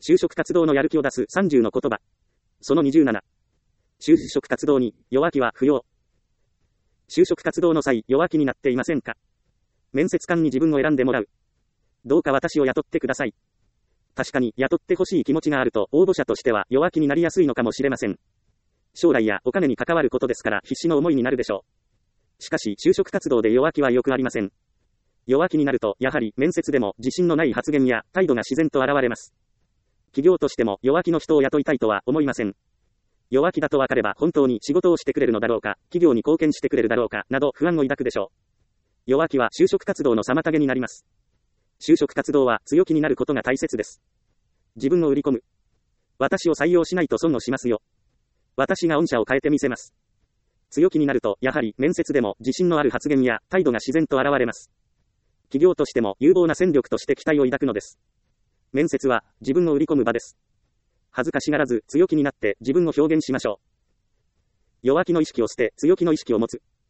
就職活動のやる気を出す30の言葉。その27。就職活動に弱気は不要。就職活動の際、弱気になっていませんか？面接官に自分を選んでもらう。どうか私を雇ってください。確かに雇ってほしい気持ちがあると応募者としては弱気になりやすいのかもしれません。将来やお金に関わることですから必死の思いになるでしょう。しかし就職活動で弱気はよくありません。弱気になるとやはり面接でも自信のない発言や態度が自然と現れます。企業としても弱気の人を雇いたいとは思いません。弱気だと分かれば本当に仕事をしてくれるのだろうか、企業に貢献してくれるだろうか、など不安を抱くでしょう。弱気は就職活動の妨げになります。就職活動は強気になることが大切です。自分を売り込む。私を採用しないと損をしますよ。私が御社を変えてみせます。強気になると、やはり面接でも自信のある発言や態度が自然と現れます。企業としても有望な戦力として期待を抱くのです。面接は自分を売り込む場です。恥ずかしがらず強気になって自分を表現しましょう。弱気の意識を捨て強気の意識を持つ。